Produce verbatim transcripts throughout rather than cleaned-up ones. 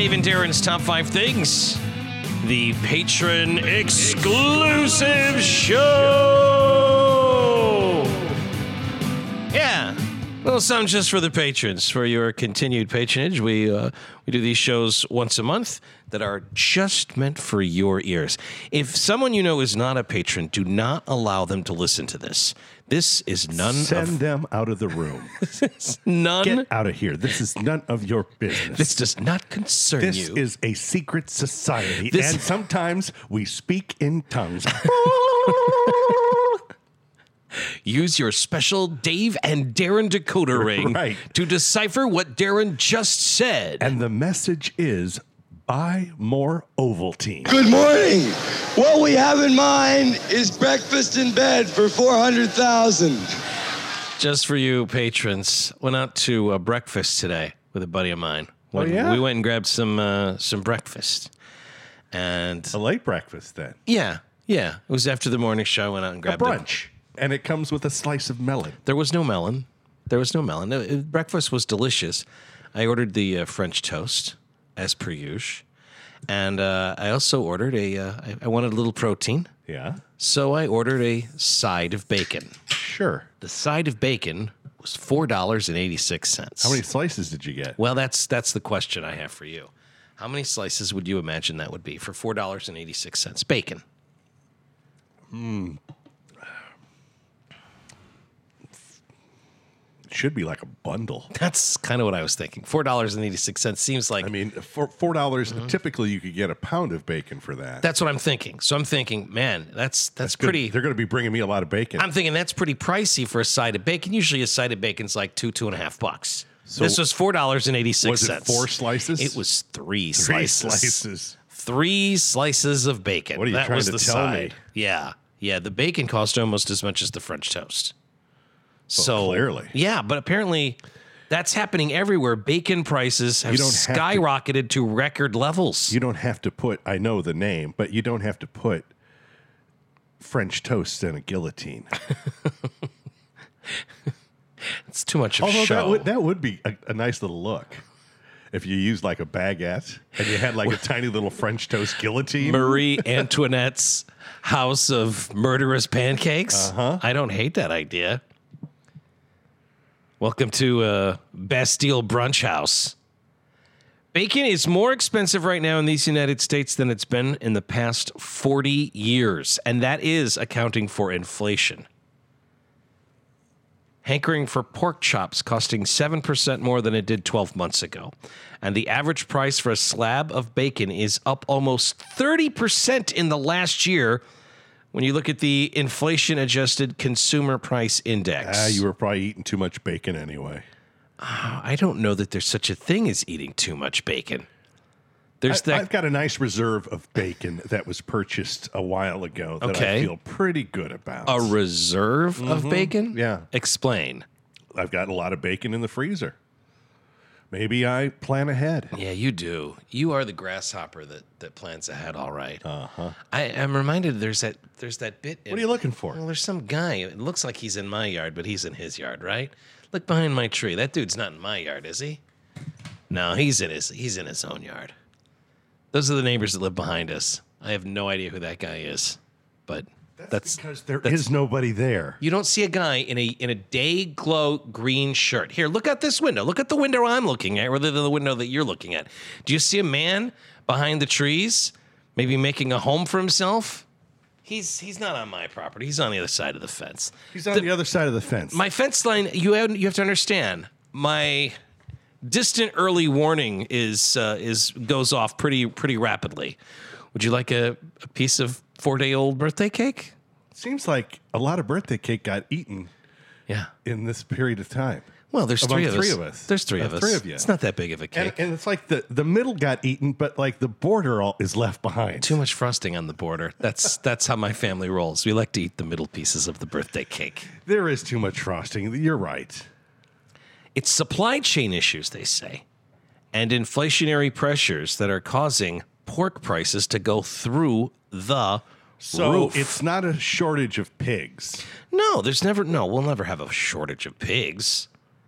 Dave and Darren's Top five Things, the patron exclusive show. Yeah, well, some just for the patrons, for your continued patronage. We uh, we do these shows once a month that are just meant for your ears. If someone you know is not a patron, do not allow them to listen to this. This is none Send of... Send them out of the room. none... Get out of here. This is none of your business. This does not concern this you. This is a secret society, This... and sometimes we speak in tongues. Use your special Dave and Darren decoder ring right. to decipher what Darren just said. And the message is, buy more Ovaltine. Good morning. What we have in mind is breakfast in bed for four hundred thousand dollars. Just for you patrons, went out to uh, breakfast today with a buddy of mine. Went, oh, yeah? We went and grabbed some uh, some breakfast. And a late breakfast, then? Yeah, yeah. It was after the morning show. I went out and grabbed a brunch. It. And it comes with a slice of melon. There was no melon. There was no melon. It, it, breakfast was delicious. I ordered the uh, French toast, as per usual. And uh, I also ordered a, uh, I, I wanted a little protein. Yeah. So I ordered a side of bacon. Sure. The side of bacon was four dollars and eighty-six cents. How many slices did you get? Well, that's that's the question I have for you. How many slices would you imagine that would be for four dollars and eighty-six cents? Bacon. Hmm. It should be like a bundle. That's kind of what I was thinking. four dollars and eighty-six cents seems like... I mean, for four dollars, mm-hmm. typically you could get a pound of bacon for that. That's what I'm thinking. So I'm thinking, man, that's that's, that's pretty... Good. They're going to be bringing me a lot of bacon. I'm thinking that's pretty pricey for a side of bacon. Usually a side of bacon's like two, two and a half bucks. So this was four dollars and eighty-six cents. Was it four slices? It was three, three slices. slices. Three slices of bacon. What are you that trying was to the tell side. me? Yeah. Yeah, the bacon cost almost as much as the French toast. Well, so clearly. Yeah, but apparently that's happening everywhere. Bacon prices have skyrocketed have to, to record levels. You don't have to put, I know the name, but you don't have to put French toast in a guillotine. It's too much of Although show. That would, that would be a, a nice little look. If you used like a baguette and you had like a tiny little French toast guillotine. Marie Antoinette's house of murderous pancakes. Uh-huh. I don't hate that idea. Welcome to uh, Bastille Brunch House. Bacon is more expensive right now in these United States than it's been in the past forty years, and that is accounting for inflation. Hankering for pork chops costing seven percent more than it did twelve months ago. And the average price for a slab of bacon is up almost thirty percent in the last year when you look at the inflation-adjusted consumer price index. Ah, you were probably eating too much bacon anyway. Uh, I don't know that there's such a thing as eating too much bacon. There's I, that. I've got a nice reserve of bacon that was purchased a while ago that okay. I feel pretty good about. A reserve mm-hmm. of bacon? Yeah. Explain. I've got a lot of bacon in the freezer. Maybe I plan ahead. Yeah, you do. You are the grasshopper that, that plans ahead, all right. Uh-huh. I, I'm reminded there's that there's that bit. In, what are you looking for? Well, there's some guy. It looks like he's in my yard, but he's in his yard, right? Look behind my tree. That dude's not in my yard, is he? No, he's in his he's in his own yard. Those are the neighbors that live behind us. I have no idea who that guy is, but that's, that's because there that's, is nobody there. You don't see a guy in a in a day glow green shirt. Here, look out this window. Look at the window I'm looking at, rather than the window that you're looking at. Do you see a man behind the trees, maybe making a home for himself? He's he's not on my property. He's on the other side of the fence. He's on the, the other side of the fence. My fence line. You have you have to understand. My distant early warning is uh, is goes off pretty pretty rapidly. Would you like a, a piece of four day old birthday cake? Seems like a lot of birthday cake got eaten. Yeah. In this period of time. Well, there's three of, three us. of us. There's three uh, of us. Three of you. It's not that big of a cake. And, and it's like the, the middle got eaten, but like the border all is left behind. Too much frosting on the border. That's that's how my family rolls. We like to eat the middle pieces of the birthday cake. There is too much frosting. You're right. It's supply chain issues, they say, and inflationary pressures that are causing pork prices to go through the So roof. It's not a shortage of pigs. No, there's never, no, we'll never have a shortage of pigs.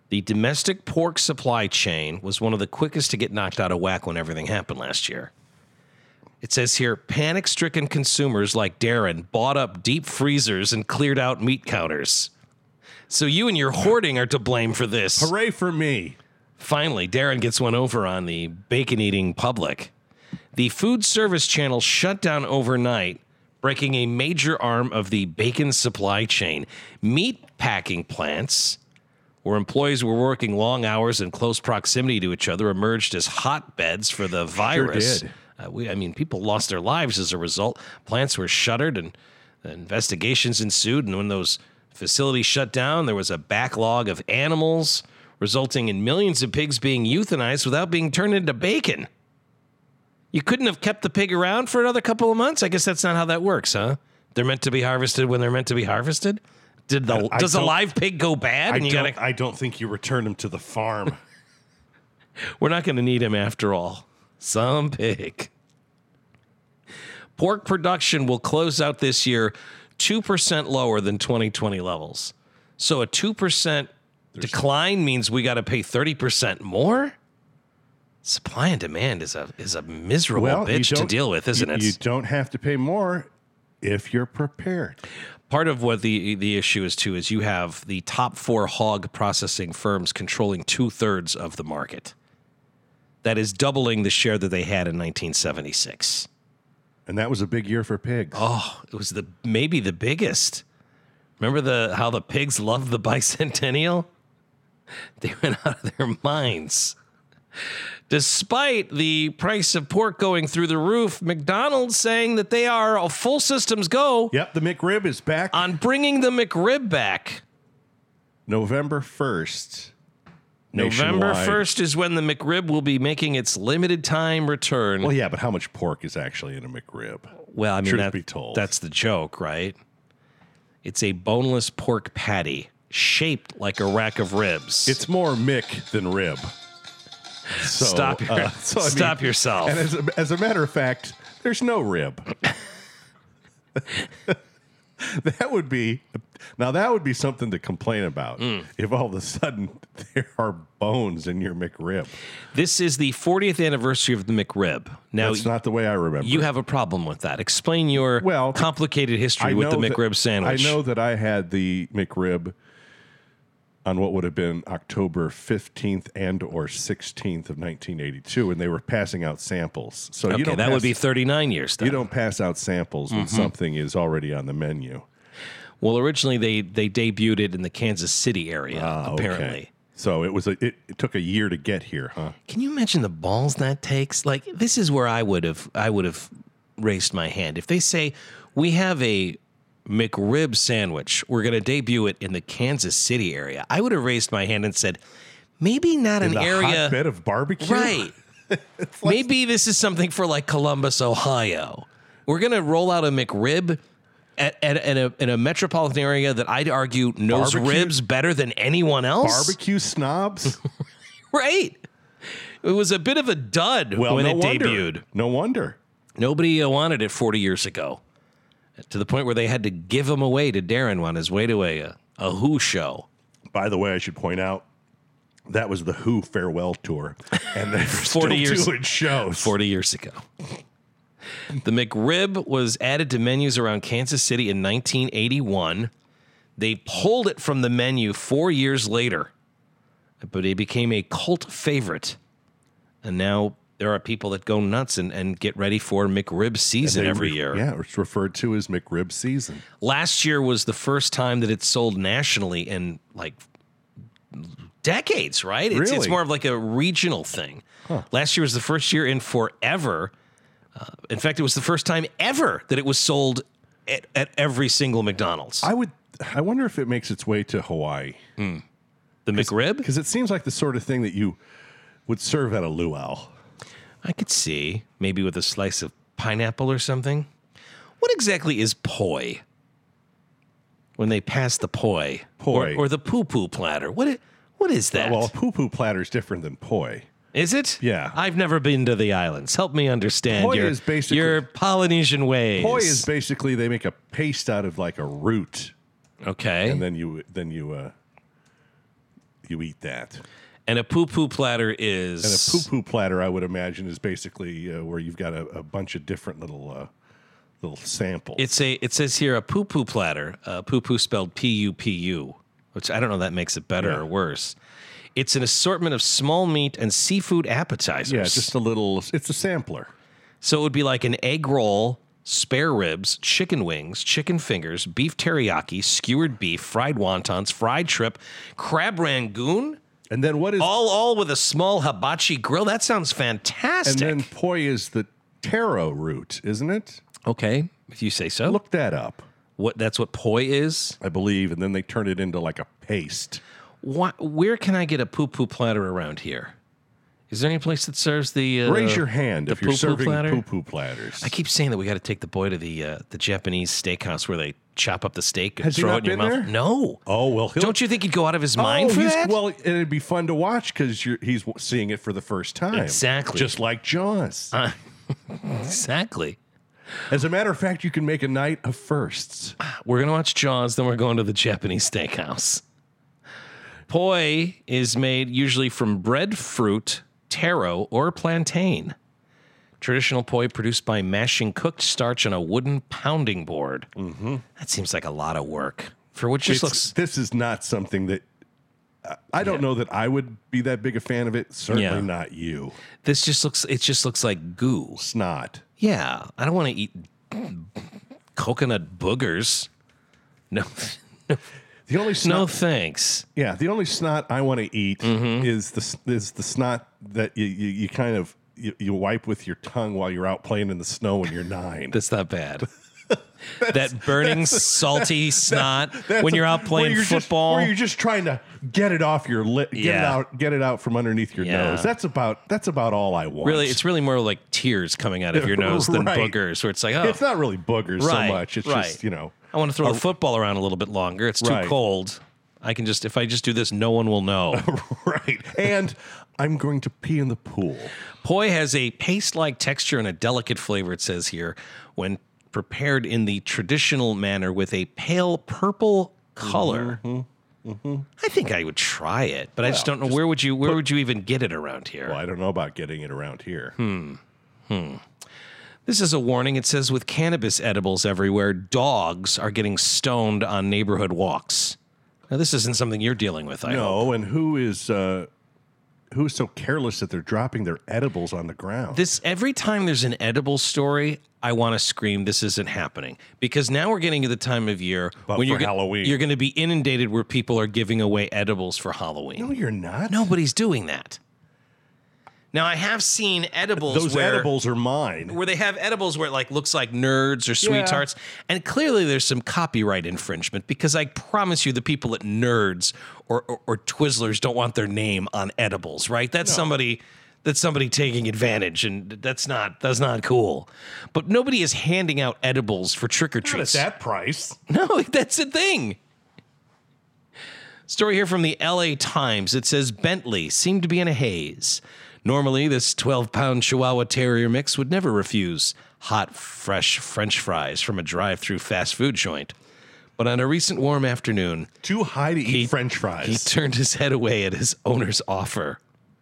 The domestic pork supply chain was one of the quickest to get knocked out of whack when everything happened last year. It says here, panic-stricken consumers like Darren bought up deep freezers and cleared out meat counters. So you and your hoarding are to blame for this. Hooray for me. Finally, Darren gets one over on the bacon-eating public. The food service channel shut down overnight, breaking a major arm of the bacon supply chain. Meat packing plants, where employees were working long hours in close proximity to each other, emerged as hotbeds for the virus. Sure did. Uh, we, I mean, people lost their lives as a result. Plants were shuttered and investigations ensued. And when those facilities shut down, there was a backlog of animals, resulting in millions of pigs being euthanized without being turned into bacon. You couldn't have kept the pig around for another couple of months? I guess that's not how that works, huh? They're meant to be harvested when they're meant to be harvested? Did the I Does a don't- live pig go bad? I And you don't, gotta, I don't think you return him to the farm. we're not going to need him after all. Some pig. Pork production will close out this year two percent lower than twenty twenty levels. So a two percent decline means we got to pay thirty percent more? Supply and demand is a is a miserable Well, you bitch to don't- deal with, isn't you, it? You don't have to pay more if you're prepared. Part of what the the issue is too is you have the top four hog processing firms controlling two-thirds of the market. That is doubling the share that they had in nineteen seventy-six. And that was a big year for pigs. Oh, it was the maybe the biggest. Remember the how the pigs loved the bicentennial? They went out of their minds. Despite the price of pork going through the roof, McDonald's saying that they are a full systems go Yep, the McRib is back on bringing the McRib back. November first. November nationwide. first is when the McRib will be making its limited time return. Well, yeah, but how much pork is actually in a McRib? Well, I mean, Truth that, be told. that's the joke, right? It's a boneless pork patty shaped like a rack of ribs. It's more Mick than rib. So, stop your, uh, so, I mean, stop yourself. And as a, as a matter of fact, there's no rib. That would be now. That would be something to complain about Mm. if all of a sudden there are bones in your McRib. This is the fortieth anniversary of the McRib. Now, That's not the way I remember. you have a problem with that. Explain your Well, complicated history I with the know that- McRib sandwich. I know that I had the McRib on what would have been October fifteenth and or sixteenth of nineteen eighty-two, and they were passing out samples. So Okay, you don't that pass, would be thirty-nine years then. you don't pass out samples when something is already on the menu. Well, originally they, they debuted it in the Kansas City area, Ah, okay. apparently. So it was a, it, it took a year to get here, huh? Can you imagine the balls that takes? Like, this is where I would have I would have raised my hand. If they say, we have a McRib sandwich, we're going to debut it in the Kansas City area, I would have raised my hand and said, maybe not In an the area. hotbed of barbecue, Right. Maybe this is something for like Columbus, Ohio. We're going to roll out a McRib at, at, at a, in a metropolitan area that I'd argue knows Barbecue? ribs better than anyone else. Barbecue snobs. Right. It was a bit of a dud Well, when no it wonder. debuted. No wonder. Nobody uh, wanted it forty years ago, to the point where they had to give them away to Darren on his way to a, a Who show. By the way, I should point out that was the Who farewell tour, and they're forty still years doing shows. forty years ago. The McRib was added to menus around Kansas City in nineteen eighty-one. They pulled it from the menu four years later, but it became a cult favorite. And now there are people that go nuts and, and get ready for McRib season They every re- year. Yeah, it's referred to as McRib season. Last year was the first time that it sold nationally in like decades, right? It's, it's Really? more of like a regional thing. Last year was the first year in forever. Uh, in fact, it was the first time ever that it was sold at, at every single McDonald's. I would. I wonder if it makes its way to Hawaii. the McRib? Because it seems like the sort of thing that you would serve at a luau. I could see. Maybe with a slice of pineapple or something. What exactly is poi? When they pass the poi. Poi. Or, or the poo-poo platter. What, i- what is that? Well, a poo-poo platter is different than poi. Is it? Yeah. I've never been to the islands. Help me understand Poi your, is basically- your Polynesian ways. Poi is basically they make a paste out of like a root, okay. and then you then you uh, you eat that. And a poo-poo platter is... And a poo-poo platter, I would imagine, is basically uh, where you've got a, a bunch of different little uh, little samples. It's a. It says here a poo-poo platter. Uh, poo-poo spelled P U P U, which I don't know if that makes it better Yeah. or worse. It's an assortment of small meat and seafood appetizers. Yeah, just a little... It's a sampler. So it would be like an egg roll, spare ribs, chicken wings, chicken fingers, beef teriyaki, skewered beef, fried wontons, fried shrimp, crab rangoon, And then what is... all all with a small hibachi grill. That sounds fantastic. And then poi is the taro root, isn't it? Okay, if you say so. Look that up, What that's what poi is? I believe. And then they turn it into like a paste. What, where can I get a poo-poo platter around here? Is there any place that serves the uh, Raise your hand the if you're poo-poo serving platter? poo-poo platters. I keep saying that we got to take the boy to the uh, the Japanese steakhouse where they chop up the steak and Has he throw not it in your been mouth. there? No. Oh, well, he'll... Don't you think he'd go out of his mind oh, for he's- that? Well, and it'd be fun to watch because he's seeing it for the first time. Exactly. Just like Jaws. Uh, exactly. As a matter of fact, you can make a night of firsts. We're gonna watch Jaws, then we're going to the Japanese steakhouse. Poi is made usually from breadfruit, taro, or plantain. Traditional poi produced by mashing cooked starch on a wooden pounding board. Mm-hmm. That seems like a lot of work for what just It's- looks. This is not something that... I- I don't Yeah. know that I would be that big a fan of it. Certainly Yeah. not you. This just looks. It just looks like goo. Snot. Yeah, I don't want to eat coconut boogers. No, The only snot... no thanks. Yeah, the only snot I want to eat Mm-hmm. is the is the snot that you, you, you kind of you, you wipe with your tongue while you're out playing in the snow when you're nine. That's not bad. that burning, salty snot That's when a- you're out where playing you're just- football. where you're just trying to get it off your lip, get it Yeah. out, get it out from underneath your Yeah. nose. That's about that's about all I want. really, it's really more like tears coming out of your nose than Right. boogers. Where it's like, oh, It's not really boogers Right, so much. It's right. just you know. I want to throw the football around a little bit longer. It's too Right. cold. I can just if I just do this, no one will know. Right. And I'm going to pee in the pool. Poi has a paste-like texture and a delicate flavor, it says here, when prepared in the traditional manner with a pale purple color. Mm-hmm, mm-hmm. I think I would try it, but I just Well, don't know just where would you where would you even get it around here? Well, I don't know about getting it around here. Hmm. This is a warning. It says with cannabis edibles everywhere, dogs are getting stoned on neighborhood walks. Now, this isn't something you're dealing with, I hope. No, and who is uh, who is so careless that they're dropping their edibles on the ground? This every time there's an edible story, I want to scream, "This isn't happening!" Because now we're getting to the time of year But when for you're go- Halloween. you're going to be inundated where people are giving away edibles for Halloween. no, you're not. Nobody's doing that. Now I have seen edibles Those where edibles are mine. where they have edibles where it like looks like nerds or sweethearts, and clearly there's some copyright infringement because I promise you the people at Nerds or, or, or Twizzlers don't want their name on edibles, right? That's somebody that's somebody taking advantage, and that's not that's not cool. But nobody is handing out edibles for trick or Not at treats. that price. No, that's the thing. Story here from the L A Times. It says Bentley seemed to be in a haze. Normally, this twelve-pound Chihuahua Terrier mix would never refuse hot, fresh French fries from a drive-through fast food joint. But on a recent warm afternoon, Too high to eat He- French fries. he turned his head away at his owner's offer.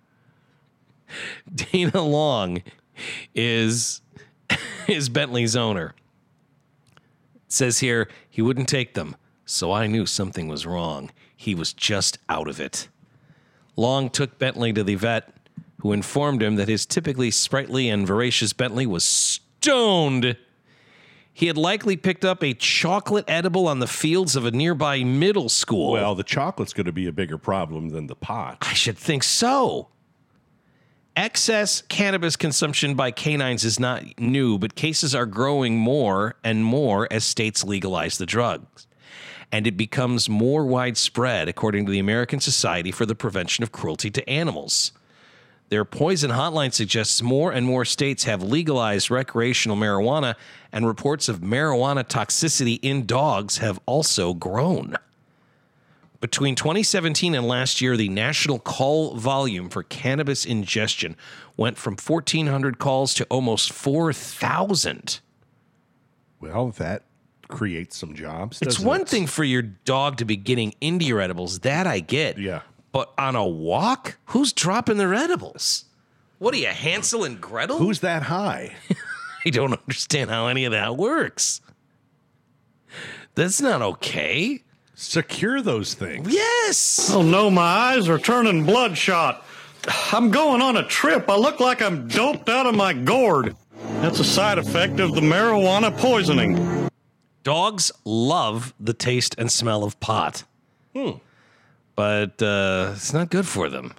Dana Long is, is Bentley's owner. It says here, he wouldn't take them, so I knew something was wrong. He was just out of it. Long took Bentley to the vet, who informed him that his typically sprightly and voracious Bentley was stoned. He had likely picked up a chocolate edible on the fields of a nearby middle school. well, the chocolate's going to be a bigger problem than the pot. I should think so. Excess cannabis consumption by canines is not new, but cases are growing more and more as states legalize the drugs. And it becomes more widespread, according to the American Society for the Prevention of Cruelty to Animals. Their poison hotline suggests more and more states have legalized recreational marijuana, and reports of marijuana toxicity in dogs have also grown. Between twenty seventeen and last year, the national call volume for cannabis ingestion went from fourteen hundred calls to almost four thousand. Well, that creates some jobs. It's doesn't one it? thing for your dog to be getting into your edibles. That I get. Yeah. But on a walk? Who's dropping their edibles? What are you, Hansel and Gretel? Who's that high? I don't understand how any of that works. That's not okay. Secure those things. Yes. Oh no, my eyes are turning bloodshot. I'm going on a trip. I look like I'm doped out of my gourd. That's a side effect of the marijuana poisoning. Dogs love the taste and smell of pot. Hmm. But uh, it's not good for them.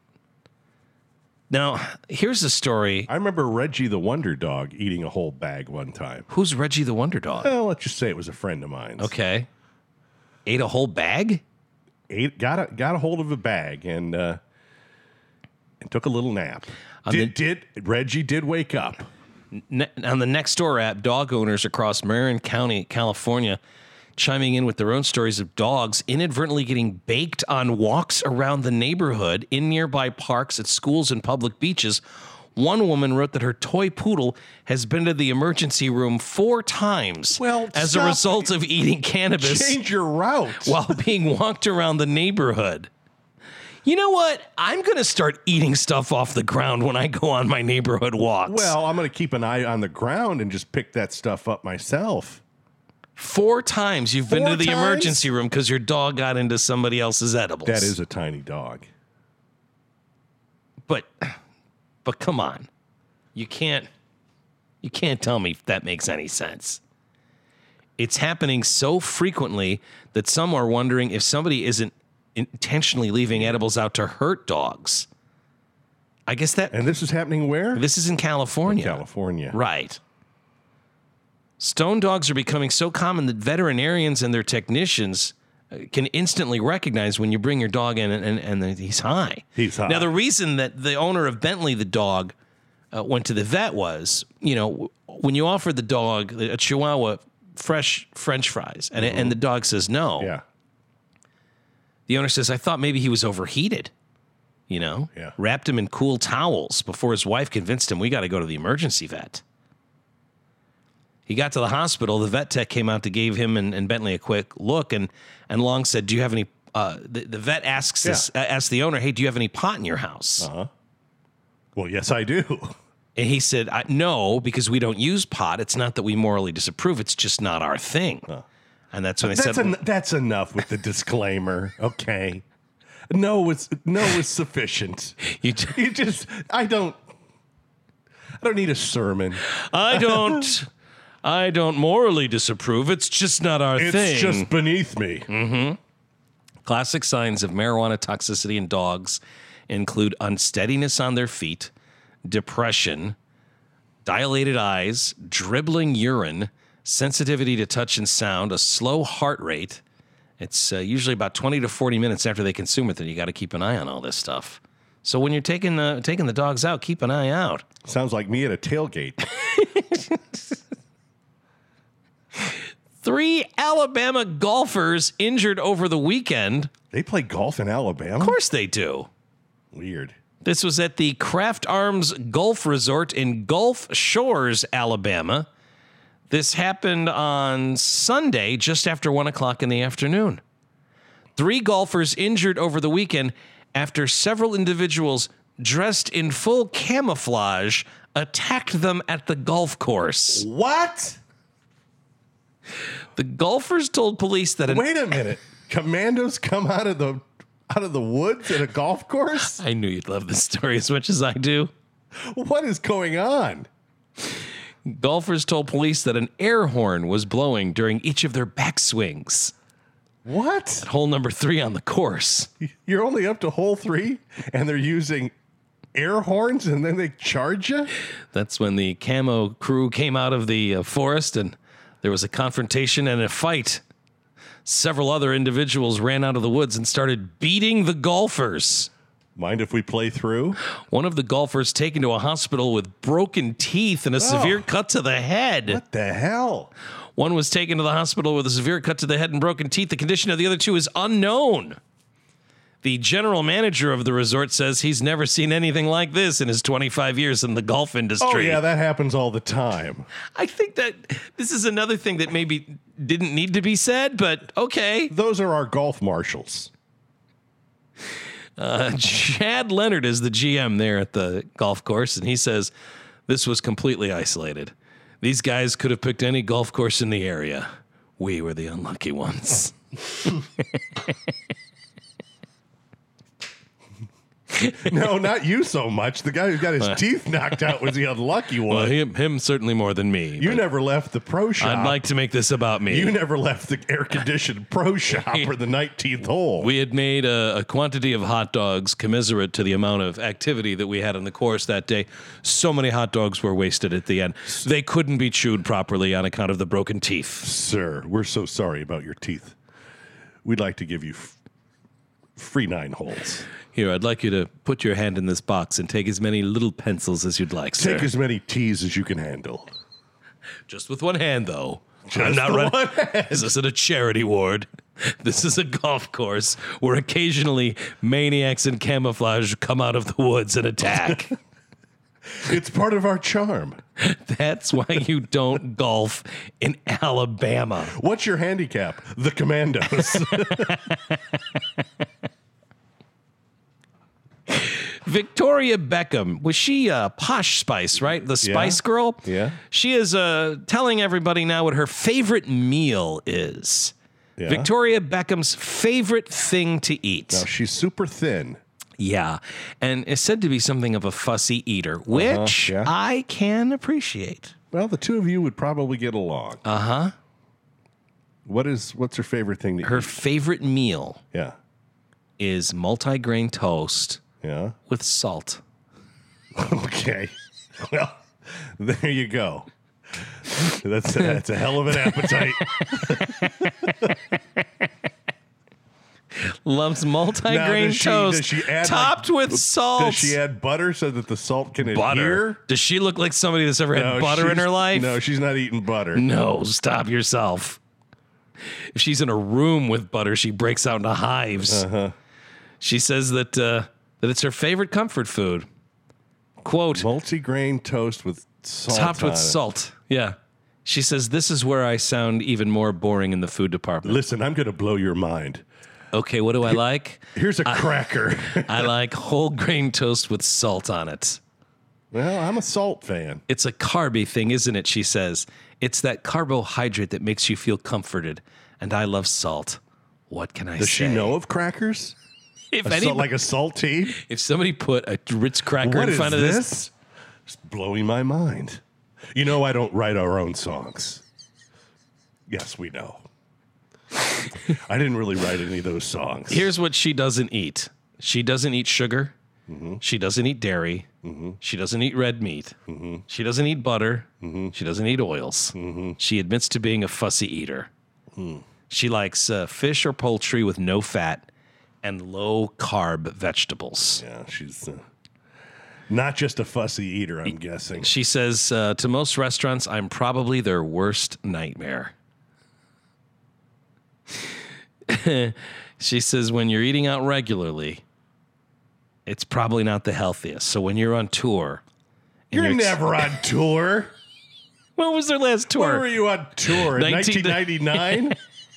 Now, here's a story. I remember Reggie the Wonder Dog eating a whole bag one time. Who's Reggie the Wonder Dog? Well, let's just say it was a friend of mine. Okay. Ate a whole bag? Ate, got a got a hold of a bag and uh, and took a little nap. On Did, the- did Reggie did wake up? Ne- on the Nextdoor app, dog owners across Marin County, California, chiming in with their own stories of dogs inadvertently getting baked on walks around the neighborhood, in nearby parks, at schools, and public beaches. One woman wrote that her toy poodle has been to the emergency room four times Well, as stop. a result of eating cannabis Change your route. while being walked around the neighborhood. You know what? I'm going to start eating stuff off the ground when I go on my neighborhood walks. Well, I'm going to keep an eye on the ground and just pick that stuff up myself. Four times you've been Four to the times? emergency room because your dog got into somebody else's edibles. That is a tiny dog. But, but come on. You can't, you can't tell me if that makes any sense. It's happening so frequently that some are wondering if somebody isn't intentionally leaving edibles out to hurt dogs. I guess that, And this is happening where? this is in California. California. Right. Stone dogs are becoming so common that veterinarians and their technicians uh, can instantly recognize when you bring your dog in and, and, and he's high. He's high. Now, the reason that the owner of Bentley, the dog, uh, went to the vet was, you know, w- when you offer the dog, a Chihuahua, fresh French fries, and, and the dog says no, Yeah. the owner says, I thought maybe he was overheated. You know, Yeah. wrapped him in cool towels before his wife convinced him we got to go to the emergency vet. He got to the hospital. The vet tech came out to give him and, and Bentley a quick look, and and Long said, "Do you have any?" Uh, the, the vet asks this, uh, asks the owner, "Hey, do you have any pot in your house?" Uh-huh. Well, yes, I do. And he said, I, "No, because we don't use pot. It's not that we morally disapprove. It's just not our thing." And that's when I That's said, en- that's enough with the disclaimer. Okay. No, it's no is sufficient. You j- You just I don't I don't need a sermon. "I don't, I don't morally disapprove. It's just not our It's thing." just beneath me. Classic signs of marijuana toxicity in dogs include unsteadiness on their feet, depression, dilated eyes, dribbling urine, sensitivity to touch and sound, a slow heart rate. It's uh, usually about twenty to forty minutes after they consume it that you got to keep an eye on all this stuff. So when you're taking the, taking the dogs out, keep an eye out. Sounds like me at a tailgate. Three Alabama golfers injured over the weekend. They play golf in Alabama? Of course they do. Weird. This was at the Kraft Arms Golf Resort in Gulf Shores, Alabama. This happened on Sunday, just after one o'clock in the afternoon. Three golfers injured over the weekend after several individuals dressed in full camouflage attacked them at the golf course. What? The golfers told police that an Wait a minute. Commandos come out of the out of the woods at a golf course? I knew you'd love this story as much as I do. What is going on? Golfers told police that an air horn was blowing during each of their backswings. What? Hole number three on the course. You're only up to hole three and they're using air horns and then they charge you? That's when the camo crew came out of the uh, forest and there was a confrontation and a fight. Several other individuals ran out of the woods and started beating the golfers. Mind if we play through? One of the golfers taken to a hospital with broken teeth and a severe cut to the head. What the hell? One was taken to the hospital with a severe cut to the head and broken teeth. The condition of the other two is unknown. The general manager of the resort says he's never seen anything like this in his twenty-five years in the golf industry. Oh, yeah, that happens all the time. I think that this is another thing that maybe didn't need to be said, but okay. Those are our golf marshals. Uh, Chad Leonard is the G M there at the golf course, and he says this was completely isolated. These guys could have picked any golf course in the area. We were the unlucky ones. No, not you so much. The guy who got his teeth knocked out was the unlucky one. Well, him, him certainly more than me. You never left the pro shop. I'd like to make this about me. You never left the air-conditioned pro shop or the nineteenth hole. We had made a, a quantity of hot dogs commensurate to the amount of activity that we had on the course that day. So many hot dogs were wasted at the end. They couldn't be chewed properly on account of the broken teeth. Sir, we're so sorry about your teeth. We'd like to give you f- free nine holes. Here, I'd like you to put your hand in this box and take as many little pencils as you'd like, sir. Take as many T's as you can handle. Just with one hand, though. Just I'm not the running. one hand. This isn't a charity ward. This is a golf course where occasionally maniacs in camouflage come out of the woods and attack. It's part of our charm. That's why you don't golf in Alabama. What's your handicap? The Commandos. Victoria Beckham, was she uh, Posh Spice, right? The Spice Yeah. Girl? Yeah. She is uh, telling everybody now what her favorite meal is. Yeah. Victoria Beckham's favorite thing to eat. Now, she's super thin. Yeah. And is said to be something of a fussy eater, which yeah. I can appreciate. Well, the two of you would probably get along. Uh-huh. What is, what's her favorite thing to Her eat? favorite meal Yeah. is multi-grain toast Yeah. with salt. Okay. Well, there you go. That's that's a hell of an appetite. Loves Now, multi-grain does she- toast does she add, topped like, with salt. Does she add butter so that the salt can butter? adhere? Does she look like somebody that's ever had No, butter in she's- her life? No, she's not eating butter. No, stop yourself. If she's in a room with butter, she breaks out into hives. Uh-huh. She says that uh, that it's her favorite comfort food. Quote, Multi-grain toast with salt topped on with it. salt. Yeah. She says, this is where I sound even more boring in the food department. Listen, I'm going to blow your mind. Okay, what do I like? Here's a cracker. I like whole grain toast with salt on it. Well, I'm a salt fan. It's a carby thing, isn't it? She says. It's that carbohydrate that makes you feel comforted. And I love salt. What can I Does say? she know of crackers? If, A any, salt, like a saltine? if somebody put a Ritz cracker What in is front of this? this, It's blowing my mind. You know I don't write our own songs. Yes, we know. I didn't really write any of those songs. here's what she doesn't eat. She doesn't eat sugar. Mm-hmm. She doesn't eat dairy. Mm-hmm. She doesn't eat red meat. Mm-hmm. She doesn't eat butter. Mm-hmm. She doesn't eat oils. Mm-hmm. She admits to being a fussy eater. Mm. She likes uh, fish or poultry with no fat and low carb vegetables. Yeah, she's uh, not just a fussy eater, I'm guessing. She says, uh, to most restaurants, I'm probably their worst nightmare. She says, when you're eating out regularly, it's probably not the healthiest. So when you're on tour... and You're never on tour. When was their last Where tour? were you on tour? In nineteen nineteen ninety-nine?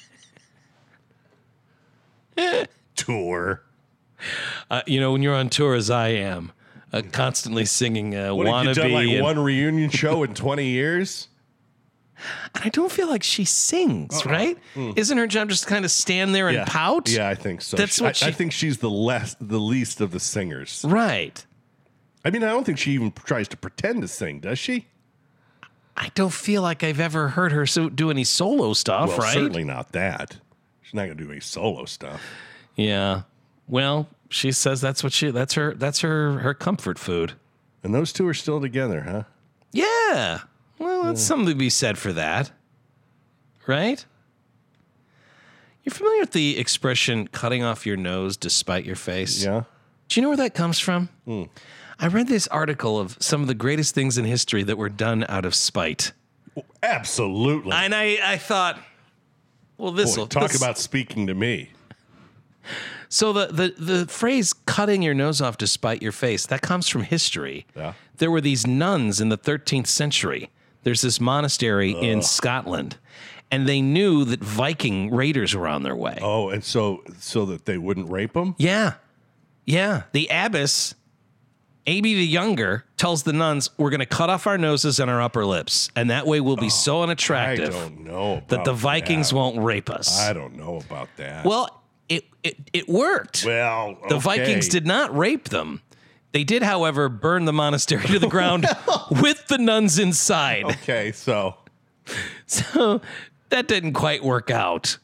Tour. Uh, you know, when you're on tour as I am, uh, constantly singing uh, What have you Wannabe. done, like and, one reunion show in twenty years? and I don't feel like she sings, right? Isn't her job just to kind of stand there and pout? Yeah, I think so. That's She- what I, I she- think she's the less, the least of the singers. Right. I mean, I don't think she even tries to pretend to sing, does she? I don't feel like I've ever heard her so, do any solo stuff, Well, right? certainly not that. She's not going to do any solo stuff. Yeah. Well, she says that's what she that's her that's her her comfort food. And those two are still together, huh? Yeah. Well, that's something to be said for that. Right? You're familiar with the expression cutting off your nose despite your face? Yeah. Do you know where that comes from? I read this article of some of the greatest things in history that were done out of spite. Absolutely. And I, I thought, well, this Boy, will talk about speaking to me. So the, the, the phrase cutting your nose off to spite your face, that comes from history. Yeah. There were these nuns in the thirteenth century. There's this monastery in Scotland, and they knew that Viking raiders were on their way. Oh, and so so that they wouldn't rape them? Yeah. Yeah, the abbess, Aby the Younger, tells the nuns, we're going to cut off our noses and our upper lips, and that way we'll be oh, so unattractive I don't know about that the Vikings that. won't rape us. I don't know about that. Well, it it, it worked. Well, okay. The Vikings did not rape them. They did, however, burn the monastery to the ground with the nuns inside. Okay, so... So that didn't quite work out.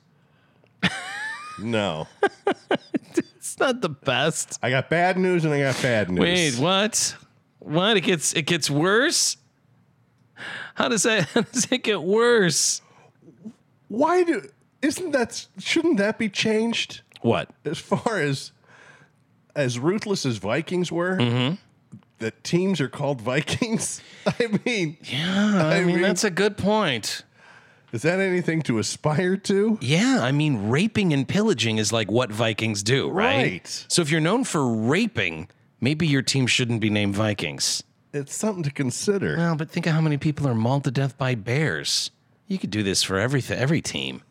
No. It's not the best. I got bad news and I got bad news. Wait, what? What? It gets it gets worse? How does that how does it get worse? Why do isn't that shouldn't that be changed? What? As far as as ruthless as Vikings were, mm-hmm. that teams are called Vikings? I mean, yeah, I, I mean, mean that's a good point. Is that anything to aspire to? Yeah, I mean, raping and pillaging is like what Vikings do, right? Right. So if you're known for raping, maybe your team shouldn't be named Vikings. It's something to consider. Well, but think of how many people are mauled to death by bears. You could do this for everything, every team.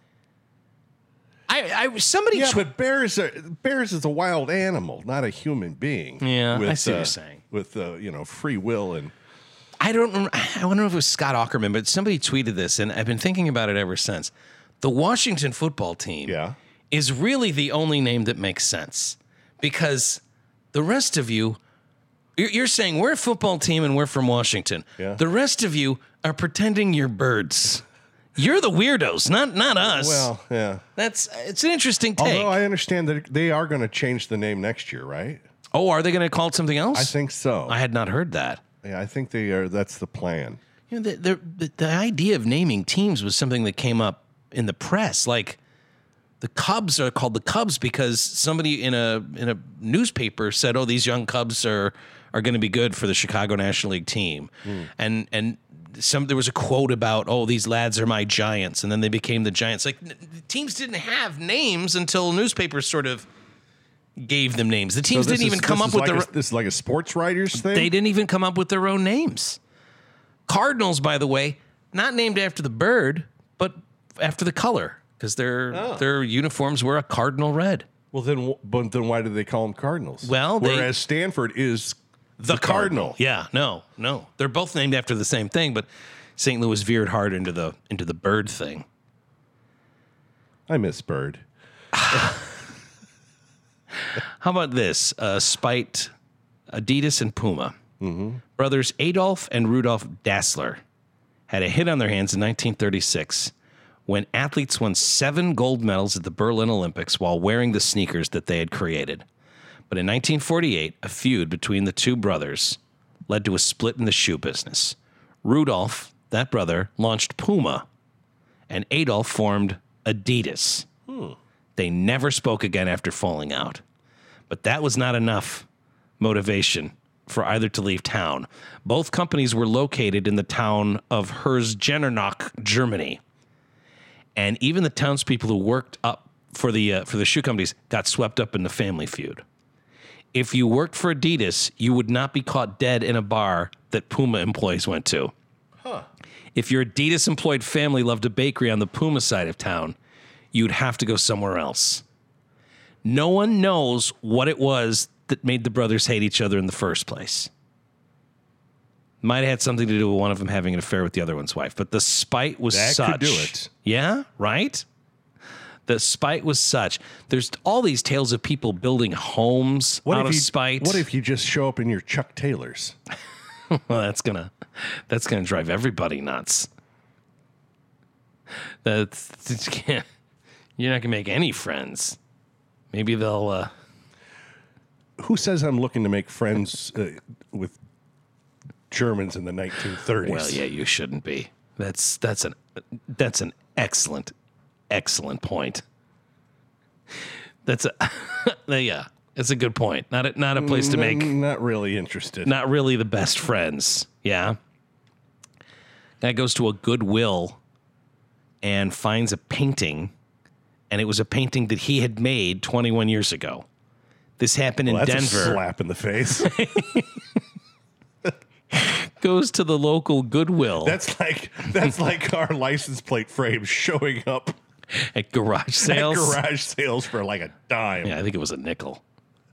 I, I somebody. Yeah, tw- but bears are bears is a wild animal, not a human being. Yeah, with, I see uh, what you're saying. With uh, you know, free will and. I don't. I don't know if it was Scott Aukerman, but somebody tweeted this, and I've been thinking about it ever since. The Washington football team yeah. is really the only name that makes sense, because the rest of you, you're, you're saying we're a football team and we're from Washington. Yeah. The rest of you are pretending you're birds. You're the weirdos, not not us. Well, yeah. That's it's an interesting take. Although I understand that they are going to change the name next year, right? Oh, are they going to call it something else? I think so. I had not heard that. Yeah, I think they are. That's the plan. You know, the, the the idea of naming teams was something that came up in the press. Like the Cubs are called the Cubs because somebody in a in a newspaper said, "Oh, these young Cubs are are going to be good for the Chicago National League team," mm. and and some there was a quote about, "Oh, these lads are my Giants," and then they became the Giants. Like the teams didn't have names until newspapers sort of gave them names. The teams so didn't is, even come up with like their. A, this is like a sports writers thing. They didn't even come up with their own names. Cardinals, by the way, not named after the bird, but after the color, because their oh. their uniforms were a cardinal red. Well, then, but then why do they call them Cardinals? Well, whereas they, Stanford is the, the Cardinal. Cardinal. Yeah, no, no, they're both named after the same thing, but Saint Louis veered hard into the into the bird thing. I miss Bird. How about this? Uh, spite Adidas and Puma. Mm-hmm. Brothers Adolf and Rudolf Dassler had a hit on their hands in nineteen thirty-six when athletes won seven gold medals at the Berlin Olympics while wearing the sneakers that they had created. But in nineteen forty-eight, a feud between the two brothers led to a split in the shoe business. Rudolf, that brother, launched Puma, and Adolf formed Adidas. Hmm. They never spoke again after falling out. But that was not enough motivation for either to leave town. Both companies were located in the town of Herzogenaurach, Germany. And even the townspeople who worked up for the uh, for the shoe companies got swept up in the family feud. If you worked for Adidas, you would not be caught dead in a bar that Puma employees went to. Huh. If your Adidas-employed family loved a bakery on the Puma side of town, you'd have to go somewhere else. No one knows what it was that made the brothers hate each other in the first place. Might have had something to do with one of them having an affair with the other one's wife, but the spite was that such. That could do it. Yeah, right? The spite was such. There's all these tales of people building homes what out of you, spite. What if you just show up in your Chuck Taylors? Well, that's gonna that's gonna drive everybody nuts. That's, that's can't, you're not gonna make any friends. Maybe they'll. Uh, Who says I'm looking to make friends uh, with Germans in the nineteen thirties? Well, yeah, you shouldn't be. That's that's an that's an excellent, excellent point. That's a yeah, it's a good point. Not a, not a place to make. Not really interested. Not really the best friends. Yeah. Guy goes to a Goodwill and finds a painting, and it was a painting that he had made twenty-one years ago. This happened well, in that's Denver. A slap in the face. Goes to the local Goodwill. That's like that's like our license plate frames showing up at garage sales. At garage sales for like a dime. Yeah, I think it was a nickel.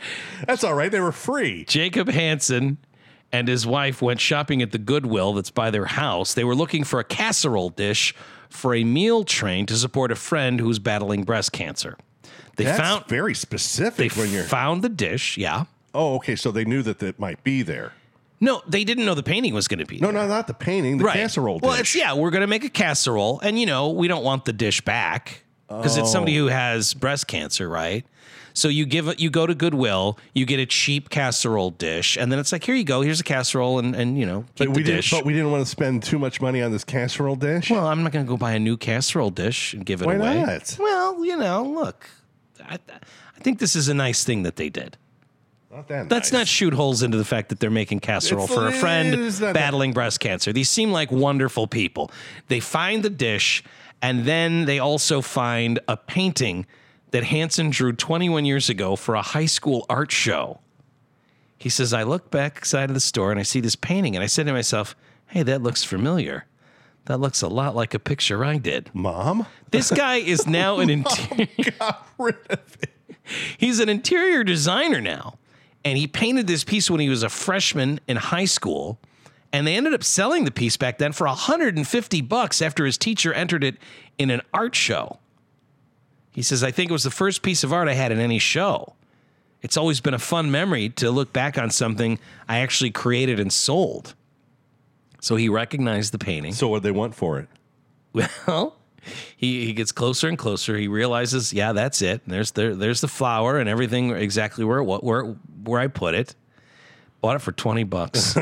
That's all right. They were free. Jacob Hansen and his wife went shopping at the Goodwill that's by their house. They were looking for a casserole dish for a meal train to support a friend who's battling breast cancer. They That's found very they specific when you're. found the dish, yeah. Oh, okay. So they knew that that might be there. No, they didn't know the painting was going to be No, there. no, not the painting. The Right. casserole dish. Well, it's yeah, we're going to make a casserole, and you know we don't want the dish back because it's somebody Oh. who has breast cancer, right? So you give it, you go to Goodwill, you get a cheap casserole dish, and then it's like, here you go, here's a casserole, and and you know, keep But the we didn't. dish. But we didn't want to spend too much money on this casserole dish. Well, I'm not going to go buy a new casserole dish and give it Why away. not? Well, you know, look, I, I think this is a nice thing that they did. not that. Let's nice. not shoot holes into the fact that they're making casserole It's- for a friend it's not that- battling breast cancer. These seem like wonderful people. They find the dish, and then they also find a painting that Hansen drew twenty-one years ago for a high school art show. He says, I look back inside of the store and I see this painting, and I said to myself, hey, that looks familiar. That looks a lot like a picture I did. Mom This guy is now an interior. got rid of it. He's an interior designer now, and he painted this piece when he was a freshman in high school, and they ended up selling the piece back then for one hundred fifty bucks after his teacher entered it in an art show. He says, I think it was the first piece of art I had in any show. It's always been a fun memory to look back on something I actually created and sold. So he recognized the painting. So what they want for it? Well, he, he gets closer and closer. He realizes, yeah, that's it. There's there, there's the flower and everything exactly where it, wa- where where I put it. Bought it for twenty bucks.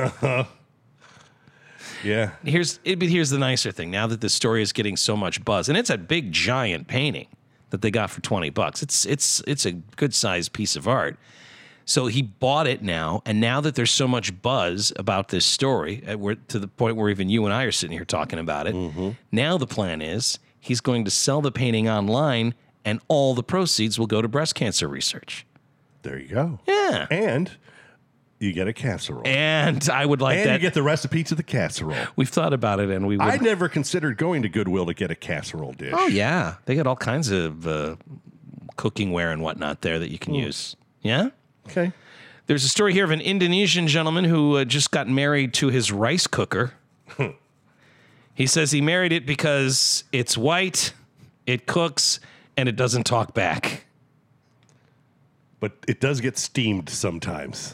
Yeah. here's it, but here's the nicer thing. Now that the story is getting so much buzz, and it's a big giant painting that they got for twenty bucks. It's it's it's a good sized piece of art. So he bought it now, and now that there's so much buzz about this story, uh, we're to the point where even you and I are sitting here talking about it. Mm-hmm. Now the plan is he's going to sell the painting online, and all the proceeds will go to breast cancer research. There you go. Yeah, And you get a casserole. and I would like And that. you get the recipe to the casserole. We've thought about it, and we would. I never considered going to Goodwill to get a casserole dish. Oh yeah, they got all kinds of uh, cooking ware and whatnot there that you can use. Yeah. Okay. There's a story here of an Indonesian gentleman who uh, just got married to his rice cooker. He says he married it because it's white, it cooks, and it doesn't talk back. But it does get steamed sometimes.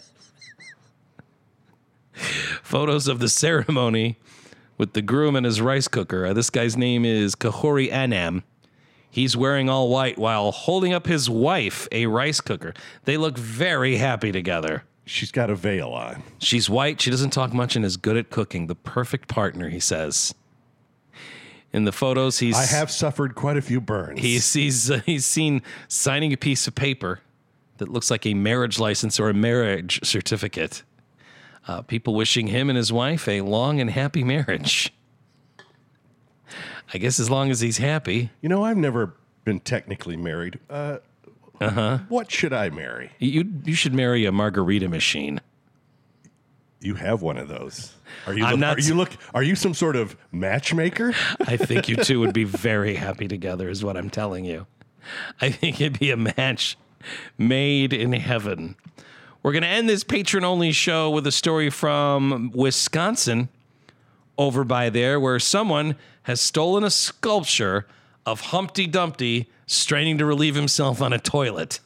Photos of the ceremony with the groom and his rice cooker. Uh, this guy's name is Kahori Anam. He's wearing all white while holding up his wife, a rice cooker. They look very happy together. She's got a veil on. She's white, she doesn't talk much, and is good at cooking. The perfect partner, he says. In the photos, he's I have suffered quite a few burns. he's he's, uh, he's seen signing a piece of paper that looks like a marriage license or a marriage certificate. Uh, people wishing him and his wife a long and happy marriage. I guess as long as he's happy. You know, I've never been technically married. Uh huh. What should I marry? You you should marry a margarita machine. You have one of those. Are you? I'm look, not- Are you look? Are you some sort of matchmaker? I think you two would be very happy together, is what I'm telling you. I think it'd be a match made in heaven. We're going to end this patron-only show with a story from Wisconsin, over by there, where someone has stolen a sculpture of Humpty Dumpty straining to relieve himself on a toilet.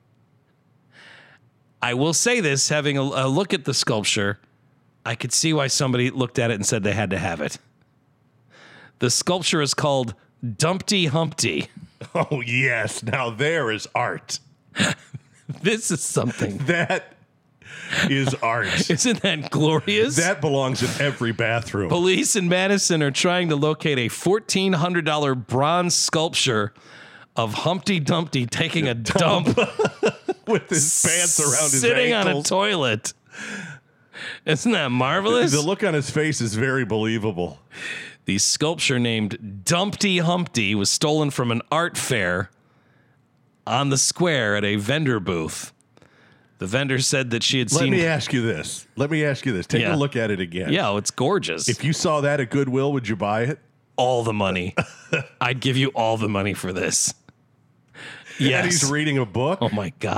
I will say this, having a, a look at the sculpture, I could see why somebody looked at it and said they had to have it. The sculpture is called Dumpty Humpty. Oh yes. Now there is art. This is something. That is art. Isn't that glorious? That belongs in every bathroom. Police in Madison are trying to locate a fourteen hundred dollars bronze sculpture of Humpty Dumpty taking a dump, With his pants around his sitting on a ankles. toilet. Isn't that marvelous? The look on his face is very believable. The sculpture named Dumpty Humpty was stolen from an art fair on the square at a vendor booth. The vendor said that she had Let seen... me ask you this. Let me ask you this. Take Yeah. a look at it again. Yeah, oh, it's gorgeous. If you saw that at Goodwill, would you buy it? all the money. I'd give you all the money for this. And Yes. he's reading a book. Oh my God.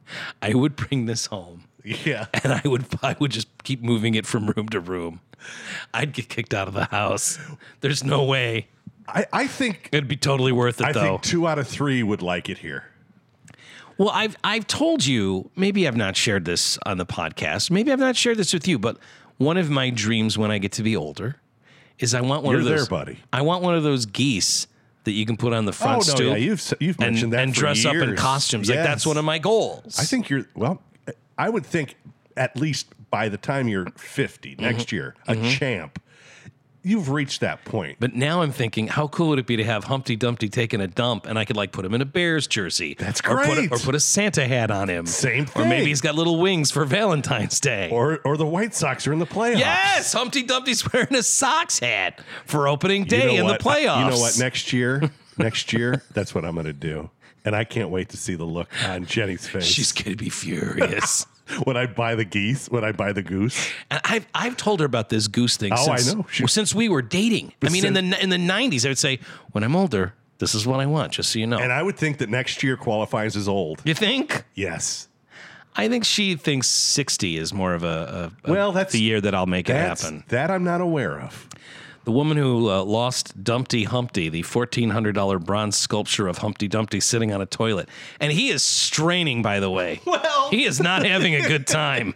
I would bring this home. Yeah. And I would I would just keep moving it from room to room. I'd get kicked out of the house. There's no way. I, I think It'd be totally worth it, I though. think two out of three would like it here. Well, I've I've told you, maybe I've not shared this on the podcast. Maybe I've not shared this with you, but one of my dreams when I get to be older is I want one You're of those. there, buddy. I want one of those geese that you can put on the front Oh, no, stoop. yeah, you've- you've and, mentioned that and for dress up in years. costumes. Like Yes. that's one of my goals. I think you're, well, I would think at least by the time you're fifty, next Mm-hmm. year, a champ, you've reached that point. But now I'm thinking, how cool would it be to have Humpty Dumpty taking a dump, and I could like put him in a Bears jersey. That's or put a, great. or put a Santa hat on him. Same Or maybe thing. he's got little wings for Valentine's Day. Or or the White Sox are in the playoffs. yes, Humpty Dumpty's wearing a Sox hat for opening You day know in what? the playoffs. You know what? Next year, next year, that's what I'm going to do. And I can't wait to see the look on Jenny's face. She's gonna be furious. when I buy the geese, when I buy the goose. And I've I've told her about this goose thing. Oh, I since, know. She- since we were dating. I mean, in the in the nineties, I would say, when I'm older, this is what I want. Just so you know. And I would think that next year qualifies as old. You think? Yes. I think she thinks sixty is more of a, a, a Well, that's- the year that I'll make it That's, happen. that I'm not aware of. The woman who uh, lost Dumpty Humpty, the fourteen hundred dollars bronze sculpture of Humpty Dumpty sitting on a toilet. And he is straining, by the way. Well, He is not having a good time.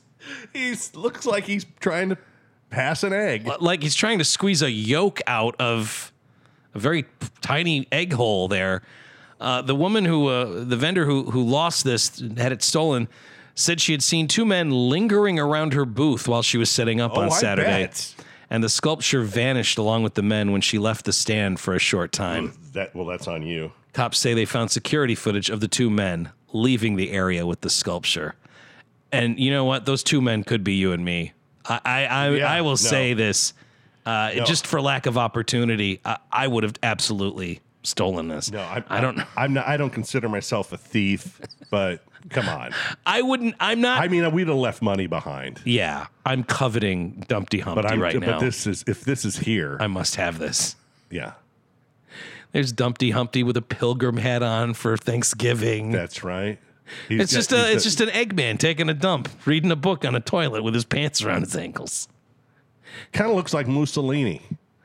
He looks like he's trying to pass an egg. Like he's trying to squeeze a yolk out of a very tiny egg hole there. Uh, the woman who, uh, the vendor who who lost this, had it stolen, said she had seen two men lingering around her booth while she was setting up Oh, on I Saturday. bet. And the sculpture vanished along with the men when she left the stand for a short time. That well, that's on you. Cops say they found security footage of the two men leaving the area with the sculpture. And you know what? Those two men could be you and me. I I, I, Yeah, I will no. say this, uh, No. just for lack of opportunity, I, I would have absolutely stolen this. No, I, I don't know. I'm not. I don't consider myself a thief, but come on. I wouldn't. I'm not. I mean, we'd have left money behind. yeah, I'm coveting Dumpty Humpty But I'm. right but now. this is if this is here. I must have this. yeah, There's Dumpty Humpty with a pilgrim hat on for Thanksgiving. that's right. He's It's got- just a he's it's got- just an Eggman taking a dump, reading a book on a toilet with his pants around his ankles. kind of looks like Mussolini.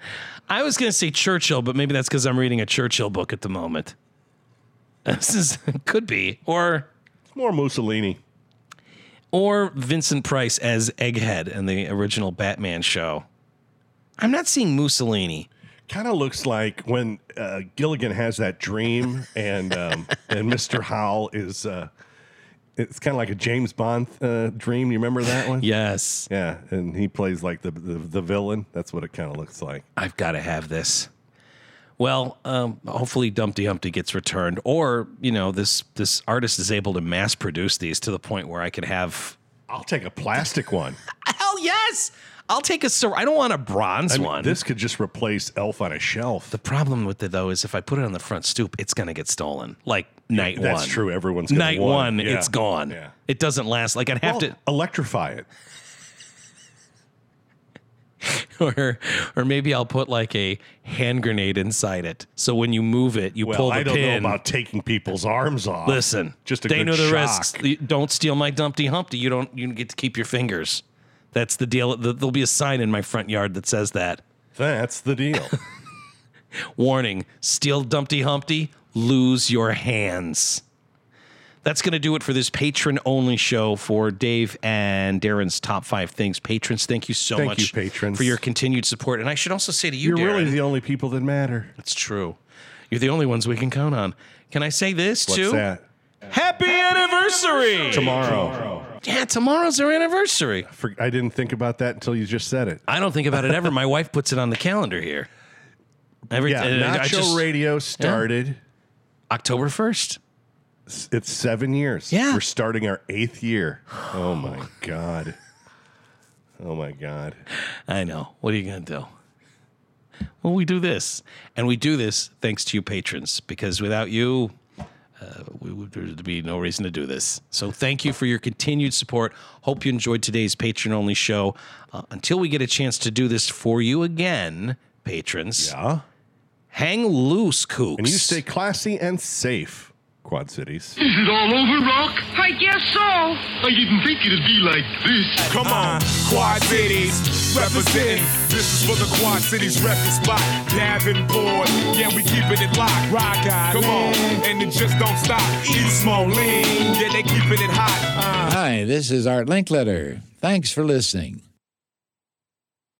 I was gonna say Churchill, but maybe that's because I'm reading a Churchill book at the moment. This is could be, or It's more Mussolini. or Vincent Price as Egghead in the original Batman show. I'm not seeing Mussolini. Kind of looks like when uh, Gilligan has that dream, and um, and Mister Howell is. Uh, it's kind of like a James Bond uh, dream. You remember that one? Yes, Yeah, and he plays like the the, the villain. That's what it kind of looks like. I've got to have this. Well, um, hopefully Dumpty Humpty gets returned, or you know, this this artist is able to mass produce these to the point where I could have. I'll take a plastic one. Hell yes, I'll take a. Sur- I don't want a bronze I mean, one. this could just replace Elf on a Shelf. The problem with it though is if I put it on the front stoop, it's gonna get stolen. Like night one. That's true. Everyone's gonna Night want one, it. Yeah. it's gone. Yeah. It doesn't last. Like I'd have Well, electrify it. to, or or maybe I'll put like a hand grenade inside it. So when you move it, you Well, pull the I don't pin. know about taking people's arms off. Listen, just a they good know the shock. risks. You don't steal my Dumpty Humpty. You don't. You get to keep your fingers. That's the deal. Th- There'll be a sign in my front yard that says that. That's the deal. Warning: steal Dumpty Humpty, lose your hands. That's going to do it for this patron-only show for Dave and Darren's Top Five Things. Patrons, thank you so Thank much you, patrons. for your continued support. And I should also say to you, You're Darren, really the only people that matter. it's true. You're the only ones we can count on. Can I say this What's too? that? Happy anniversary! Tomorrow. Yeah, tomorrow's our anniversary. For, I didn't think about that until you just said it. I don't think about it ever. My wife puts it on the calendar here. Every Yeah, uh, I Nacho just- Radio started. October first. It's seven years. Yeah. We're starting our eighth year. Oh, my God. Oh, my God. I know. What are you going to do? Well, we do this. And we do this thanks to you patrons, because without you, uh, we would, there'd be no reason to do this. So thank you for your continued support. Hope you enjoyed today's patron-only show. Uh, until we get a chance to do this for you again, patrons, Yeah. hang loose, kooks. And you stay classy and safe. Quad Cities. Is it all over, Rock? I guess so. I didn't think it'd be like this. Come on, Quad Cities, representing. This is for the Quad Cities record spot. Davenport, yeah, we keeping it locked. Rock out, come on, and it just don't stop. East Moline, yeah, they keeping it hot. Uh. Hi, this is Art Linkletter. Thanks for listening.